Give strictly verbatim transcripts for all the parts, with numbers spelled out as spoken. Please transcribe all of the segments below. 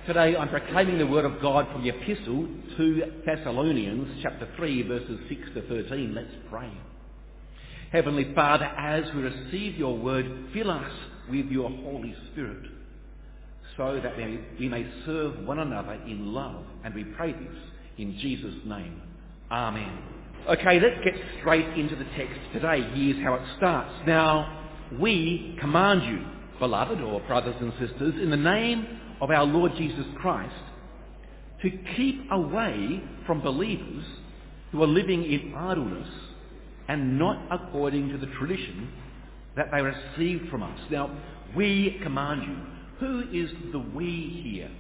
Today I'm proclaiming the word of God from the epistle to Thessalonians, chapter three, verses six to thirteen. Let's pray. Heavenly Father, as we receive your word, fill us with your Holy Spirit, so that we may serve one another in love. And we pray this in Jesus' name. Amen. Okay, let's get straight into the text today. Here's how it starts. Now, we command you, beloved, or brothers and sisters, in the name of our Lord Jesus Christ, to keep away from believers who are living in idleness and not according to the tradition that they received from us. Now, we command you. Who is the we here?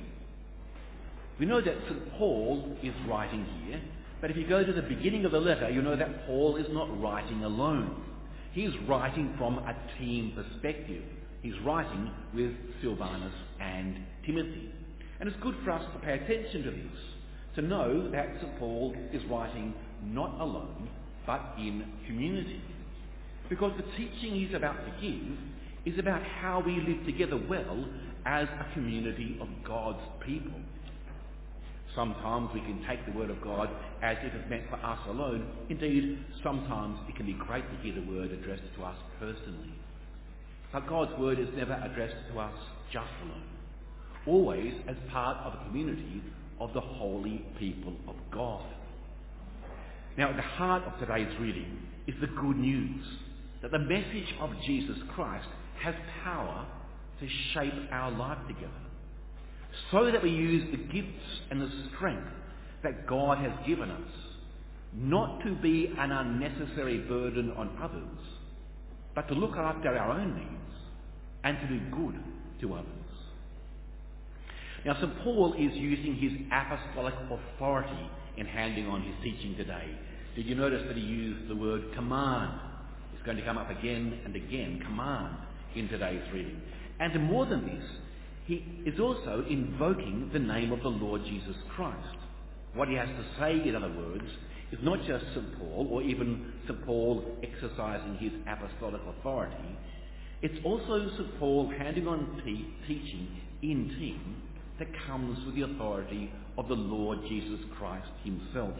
We know that Saint Paul is writing here, but if you go to the beginning of the letter, you know that Paul is not writing alone. He's writing from a team perspective. He's writing with Silvanus and Timothy. And it's good for us to pay attention to this, to know that Saint Paul is writing not alone, but in community. Because the teaching he's about to give is about how we live together well as a community of God's people. Sometimes we can take the word of God as if it's meant for us alone. Indeed, sometimes it can be great to hear the word addressed to us personally. But God's word is never addressed to us just alone, always as part of a community of the holy people of God. Now, at the heart of today's reading is the good news that the message of Jesus Christ has power to shape our life together, so that we use the gifts and the strength that God has given us, not to be an unnecessary burden on others, but to look after our own needs and to do good to others. Now, Saint Paul is using his apostolic authority in handing on his teaching today. Did you notice that he used the word command? It's going to come up again and again, command, in today's reading. And more than this, he is also invoking the name of the Lord Jesus Christ. What he has to say, in other words, is not just Saint Paul, or even Saint Paul exercising his apostolic authority. It's also Saint Paul handing on te- teaching in team that comes with the authority of the Lord Jesus Christ himself.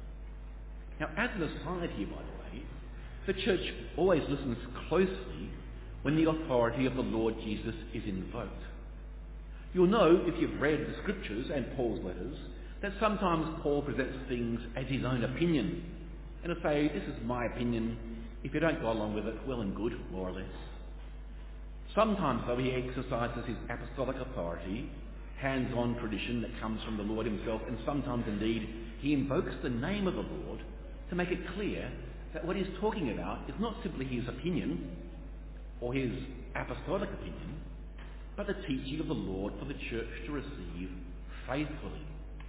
Now, as an aside here, by the way, the church always listens closely when the authority of the Lord Jesus is invoked. You'll know, if you've read the scriptures and Paul's letters, that sometimes Paul presents things as his own opinion, and he'll say, this is my opinion. If you don't go along with it, well and good, more or less. Sometimes, though, he exercises his apostolic authority, hands-on tradition that comes from the Lord himself, and sometimes, indeed, he invokes the name of the Lord to make it clear that what he's talking about is not simply his opinion or his apostolic opinion, but the teaching of the Lord for the church to receive faithfully.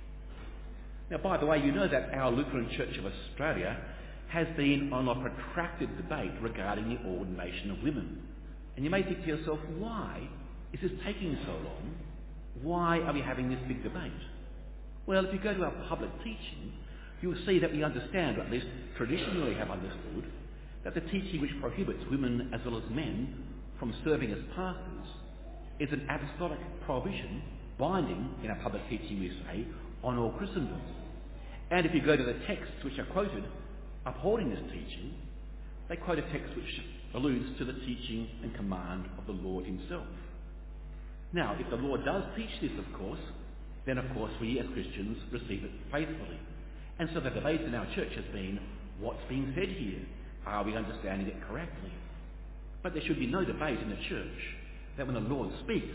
Now, by the way, you know that our Lutheran Church of Australia has been on a protracted debate regarding the ordination of women. And you may think to yourself, why is this taking so long? Why are we having this big debate? Well, if you go to our public teaching, you'll see that we understand, or at least traditionally have understood, that the teaching which prohibits women as well as men from serving as pastors is an apostolic prohibition binding, in our public teaching we say, on all Christendom. And if you go to the texts which are quoted upholding this teaching, they quote a text which alludes to the teaching and command of the Lord himself. Now, if the Lord does teach this, of course, then of course we as Christians receive it faithfully. And so the debate in our church has been, what's being said here? Are we understanding it correctly? But there should be no debate in the church that when the Lord speaks,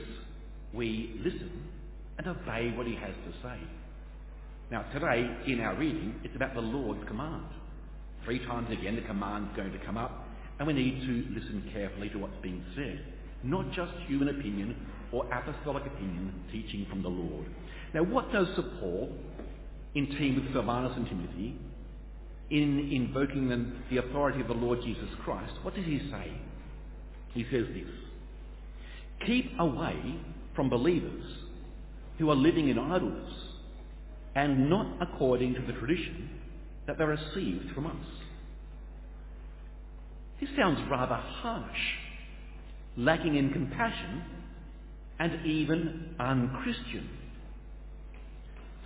we listen and obey what he has to say. Now, today, in our reading, it's about the Lord's command. Three times again, the command's going to come up, and we need to listen carefully to what's being said. Not just human opinion or apostolic opinion teaching from the Lord. Now, what does Saint Paul, in team with Silvanus and Timothy, in invoking the, the authority of the Lord Jesus Christ, what does he say? He says this: keep away from believers who are living in idleness and not according to the tradition that they received from us. This sounds rather harsh, lacking in compassion, and even unchristian.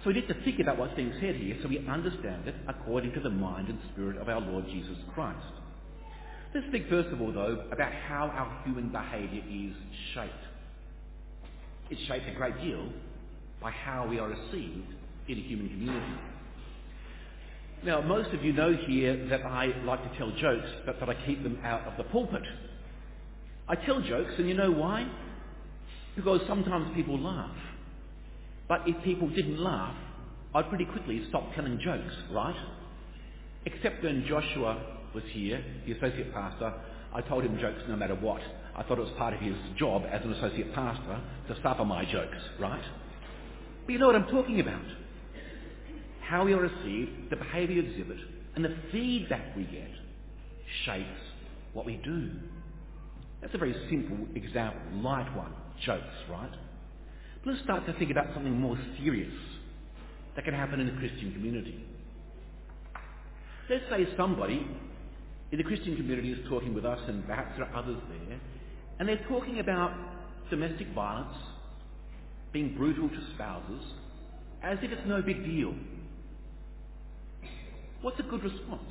So we need to think about what's being said here so we understand it according to the mind and spirit of our Lord Jesus Christ. Let's think first of all, though, about how our human behaviour is shaped. It's shaped a great deal by how we are received in a human community. Now, most of you know here that I like to tell jokes, but that I keep them out of the pulpit. I tell jokes, and you know why? Because sometimes people laugh. But if people didn't laugh, I'd pretty quickly stop telling jokes, right? Except when Joshua was here, the associate pastor, I told him jokes no matter what. I thought it was part of his job as an associate pastor to suffer my jokes, right? But you know what I'm talking about. How we are received, the behaviour we exhibit, and the feedback we get shapes what we do. That's a very simple example, light one, jokes, right? But let's start to think about something more serious that can happen in a Christian community. Let's say somebody in the Christian community is talking with us, and perhaps there are others there, and they're talking about domestic violence, being brutal to spouses, as if it's no big deal. What's a good response?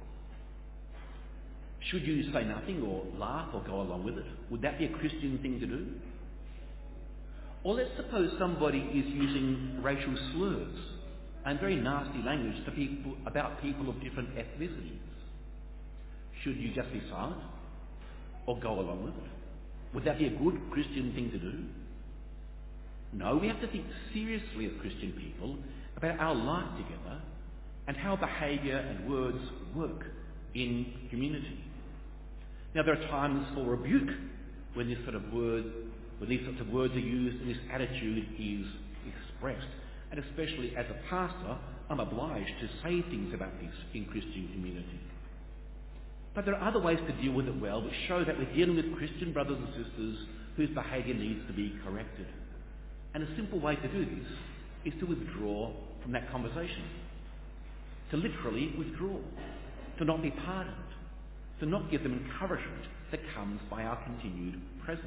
Should you say nothing or laugh or go along with it? Would that be a Christian thing to do? Or let's suppose somebody is using racial slurs and very nasty language to people about people of different ethnicities. Should you just be silent or go along with it? Would that be a good Christian thing to do? No, we have to think seriously as Christian people about our life together and how behaviour and words work in community. Now, there are times for rebuke when this sort of word, when these sorts of words are used and this attitude is expressed. And especially as a pastor, I'm obliged to say things about this in Christian community. But there are other ways to deal with it well which show that we're dealing with Christian brothers and sisters whose behaviour needs to be corrected. And a simple way to do this is to withdraw from that conversation. To literally withdraw. To not be pardoned. To not give them encouragement that comes by our continued presence.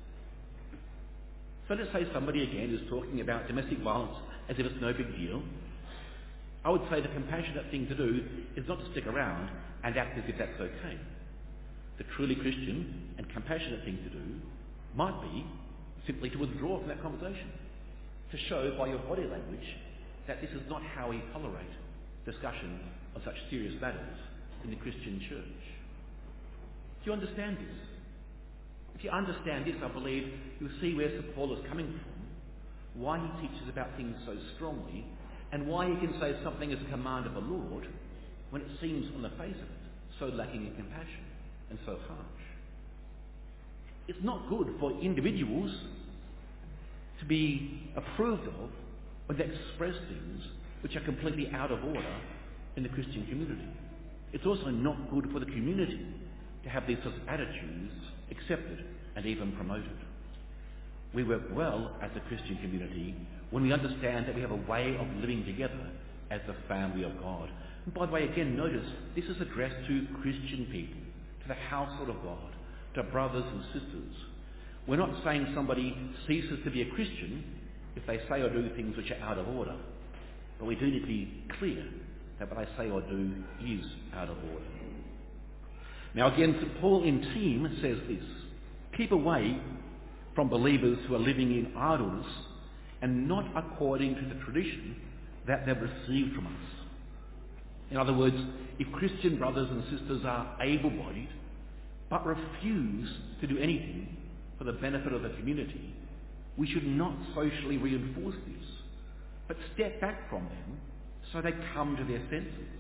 So let's say somebody again is talking about domestic violence as if it's no big deal. I would say the compassionate thing to do is not to stick around and act as if that's okay. The truly Christian and compassionate thing to do might be simply to withdraw from that conversation, to show by your body language that this is not how we tolerate discussion of such serious matters in the Christian church. Do you understand this? If you understand this, I believe you'll see where Saint Paul is coming from, why he teaches about things so strongly, and why he can say something as a command of the Lord when it seems on the face of it so lacking in compassion and so harsh. It's not good for individuals to be approved of when they express things which are completely out of order in the Christian community. It's also not good for the community to have these sorts of attitudes accepted and even promoted. We work well as a Christian community when we understand that we have a way of living together as the family of God. And by the way, again, notice this is addressed to Christian people, to the household of God, to brothers and sisters. We're not saying somebody ceases to be a Christian if they say or do things which are out of order. But we do need to be clear that what they say or do is out of order. Now again, Saint Paul in Team says this: keep away from believers who are living in idleness and not according to the tradition that they've received from us. In other words, if Christian brothers and sisters are able-bodied but refuse to do anything for the benefit of the community, we should not socially reinforce this, but step back from them so they come to their senses.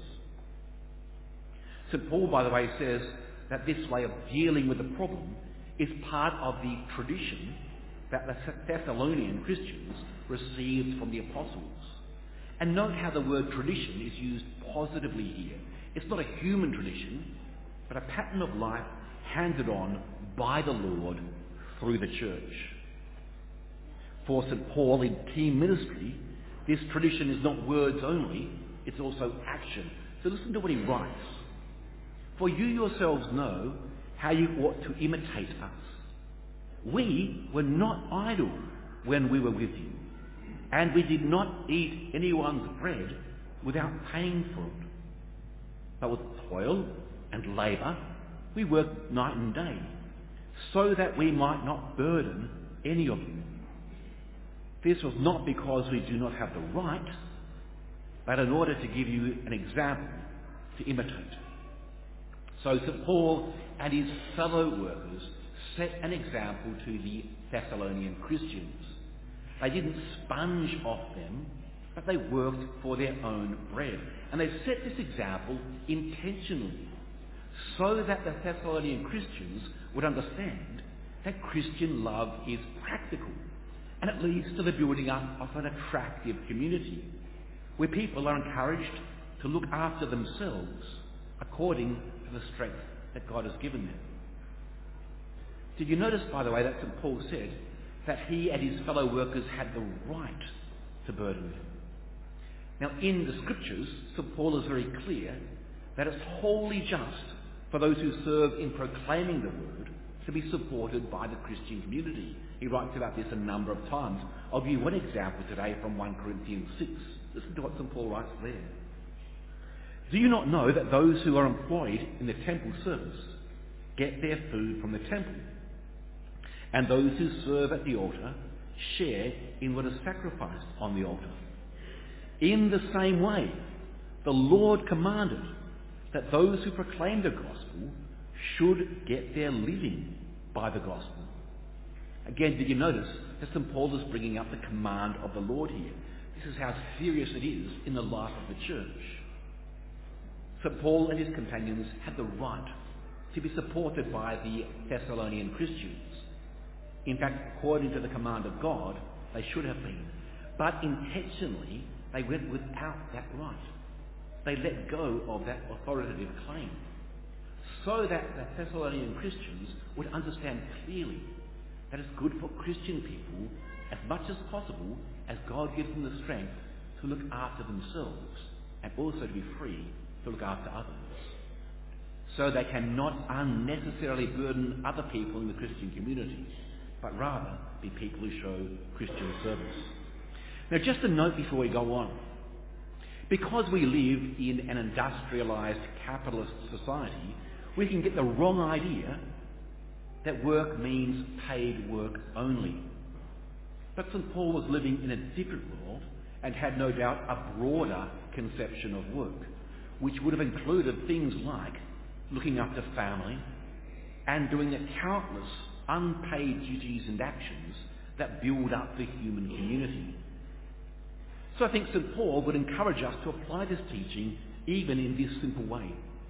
Saint Paul, by the way, says that this way of dealing with the problem is part of the tradition that the Thessalonian Christians received from the apostles. And note how the word tradition is used positively here. It's not a human tradition, but a pattern of life handed on by the Lord through the church. For Saint Paul in team ministry, this tradition is not words only, it's also action. So listen to what he writes. For you yourselves know how you ought to imitate us. We were not idle when we were with you, and we did not eat anyone's bread without paying for it. But with toil and labour we worked night and day, so that we might not burden any of you. This was not because we do not have the right, but in order to give you an example to imitate. So Saint Paul and his fellow workers set an example to the Thessalonian Christians. They didn't sponge off them, but they worked for their own bread. And they set this example intentionally, so that the Thessalonian Christians would understand that Christian love is practical, and it leads to the building up of an attractive community, where people are encouraged to look after themselves according to the strength that God has given them. Did you notice, by the way, that Saint Paul said that he and his fellow workers had the right to burden them? Now, in the Scriptures, Saint Paul is very clear that it's wholly just for those who serve in proclaiming the word to be supported by the Christian community. He writes about this a number of times. I'll give you one example today from First Corinthians six. Listen to what Saint Paul writes there. Do you not know that those who are employed in the temple service get their food from the temple, and those who serve at the altar share in what is sacrificed on the altar? In the same way, the Lord commanded that those who proclaim the gospel should get their living by the gospel. Again, did you notice that Saint Paul is bringing up the command of the Lord here? This is how serious it is in the life of the church. Saint Paul and his companions had the right to be supported by the Thessalonian Christians. In fact, according to the command of God, they should have been. But intentionally, they went without that right. They let go of that authoritative claim, so that the Thessalonian Christians would understand clearly that it's good for Christian people, as much as possible, as God gives them the strength to look after themselves and also to be free to look after others. So they cannot unnecessarily burden other people in the Christian community, but rather be people who show Christian service. Now, just a note before we go on. Because we live in an industrialised capitalist society, we can get the wrong idea that work means paid work only. But Saint Paul was living in a different world and had no doubt a broader conception of work, which would have included things like looking after family and doing the countless unpaid duties and actions that build up the human community. So I think Saint Paul would encourage us to apply this teaching even in this simple way.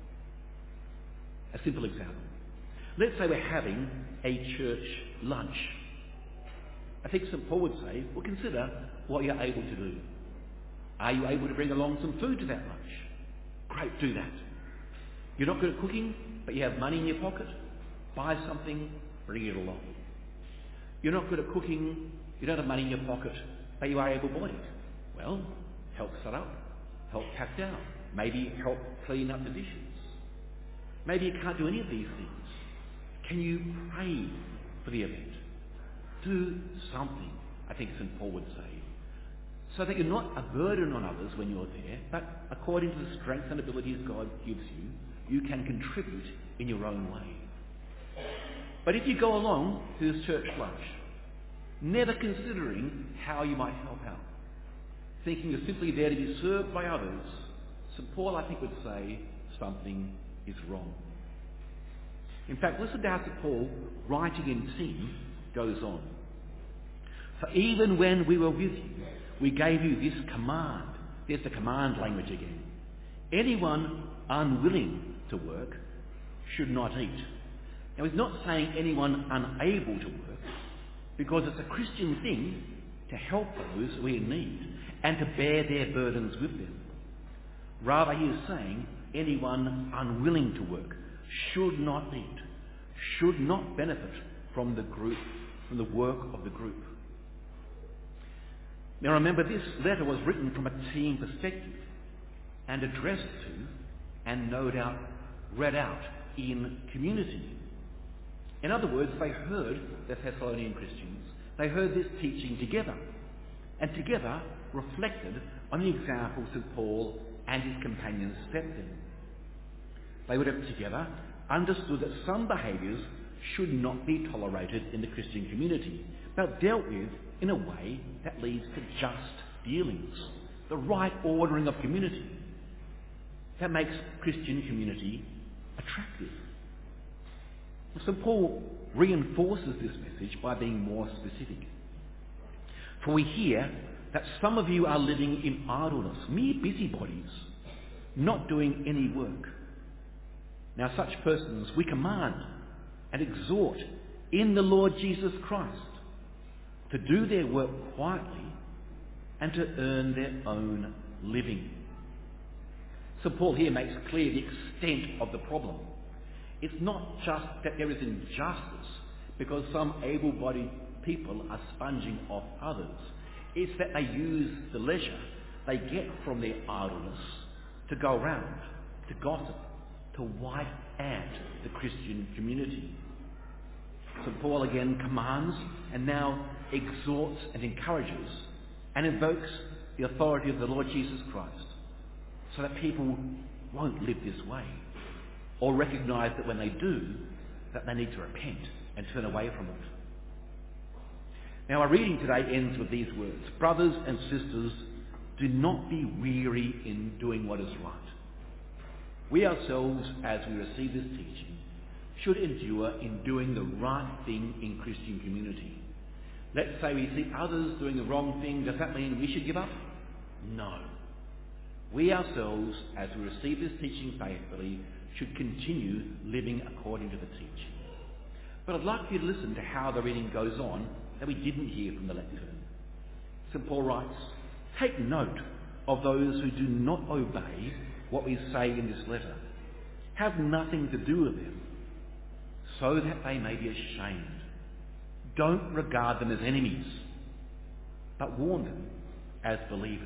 A simple example. Let's say we're having a church lunch. I think Saint Paul would say, well, consider what you're able to do. Are you able to bring along some food to that lunch? Great, do that. You're not good at cooking, but you have money in your pocket? Buy something, bring it along. You're not good at cooking, you don't have money in your pocket, but you are able-bodied. Well, help set up, help pack down, maybe help clean up the dishes. Maybe you can't do any of these things. Can you pray for the event? Do something, I think Saint Paul would say, so that you're not a burden on others when you're there, but according to the strength and abilities God gives you, you can contribute in your own way. But if you go along to this church lunch, never considering how you might help out, thinking you're simply there to be served by others, Saint Paul, I think, would say something is wrong. In fact, listen to how Saint Paul, writing in Tim, goes on. For even when we were with you, we gave you this command. There's the command language again. Anyone unwilling to work should not eat. Now, he's not saying anyone unable to work, because it's a Christian thing to help those who are in need and to bear their burdens with them. Rather, he is saying anyone unwilling to work should not eat, should not benefit from the group, from the work of the group. Now remember, this letter was written from a team perspective and addressed to, and no doubt read out in community. In other words, they heard the Thessalonian Christians, they heard this teaching together. and together reflected on the example St Paul and his companions set them. They would have together understood that some behaviours should not be tolerated in the Christian community, but dealt with in a way that leads to just dealings, the right ordering of community. That makes Christian community attractive. St Paul reinforces this message by being more specific. For we hear that some of you are living in idleness, mere busybodies, not doing any work. Now such persons we command and exhort in the Lord Jesus Christ to do their work quietly and to earn their own living. St Paul here makes clear the extent of the problem. It's not just that there is injustice because some able-bodied people are sponging off others. It's that they use the leisure they get from their idleness to go around, to gossip, to wipe out the Christian community. St Paul again commands and now exhorts and encourages and invokes the authority of the Lord Jesus Christ so that people won't live this way, or recognise that when they do, that they need to repent and turn away from it. Now our reading today ends with these words: brothers and sisters, do not be weary in doing what is right. We ourselves, as we receive this teaching, should endure in doing the right thing in Christian community. Let's say we see others doing the wrong thing. Does that mean we should give up? No. We ourselves, as we receive this teaching faithfully, should continue living according to the teaching. But I'd like you to listen to how the reading goes on that we didn't hear from the lectern. St Paul writes, take note of those who do not obey what we say in this letter. Have nothing to do with them, so that they may be ashamed. Don't regard them as enemies, but warn them as believers.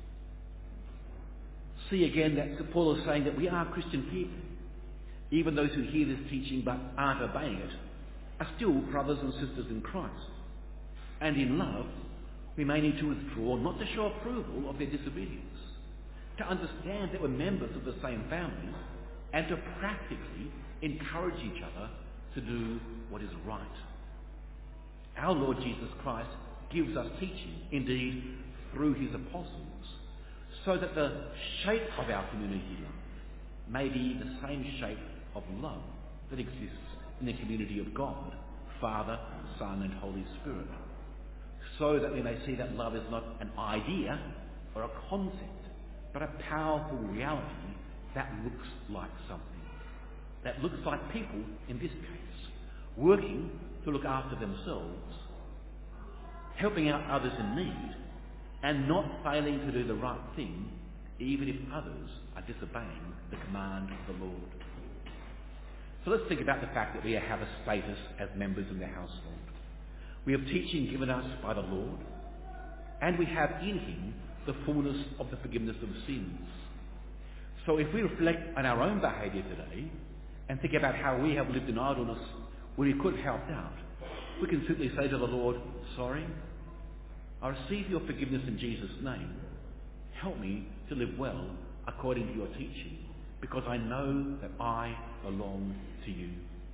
See again that St Paul is saying that we are Christian people. Even those who hear this teaching but aren't obeying it are still brothers and sisters in Christ. And in love, we may need to withdraw, not to show approval of their disobedience, to understand that we're members of the same family, and to practically encourage each other to do what is right. Our Lord Jesus Christ gives us teaching, indeed through his apostles, so that the shape of our community life may be the same shape of love that exists in the community of God, Father, Son and Holy Spirit, so that we may see that love is not an idea or a concept, but a powerful reality that looks like something, that looks like people, in this case, working to look after themselves, helping out others in need, and not failing to do the right thing, even if others are disobeying the command of the Lord. So let's think about the fact that we have a status as members in the household. We have teaching given us by the Lord, and we have in him the fullness of the forgiveness of sins. So if we reflect on our own behaviour today and think about how we have lived in idleness where we could have helped out, we can simply say to the Lord, sorry, I receive your forgiveness in Jesus' name. Help me to live well according to your teaching, because I know that I belong to you.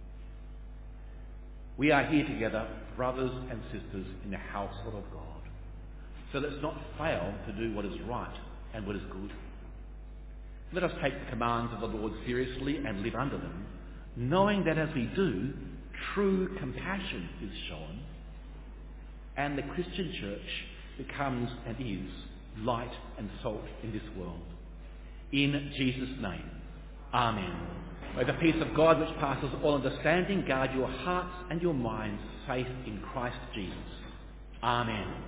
We are here together, brothers and sisters in the household of God. So let's not fail to do what is right and what is good. Let us take the commands of the Lord seriously and live under them, knowing that as we do, true compassion is shown, and the Christian church becomes and is light and salt in this world. In Jesus' name, amen. May the peace of God, which passes all understanding, guard your hearts and your minds safe in Christ Jesus. Amen.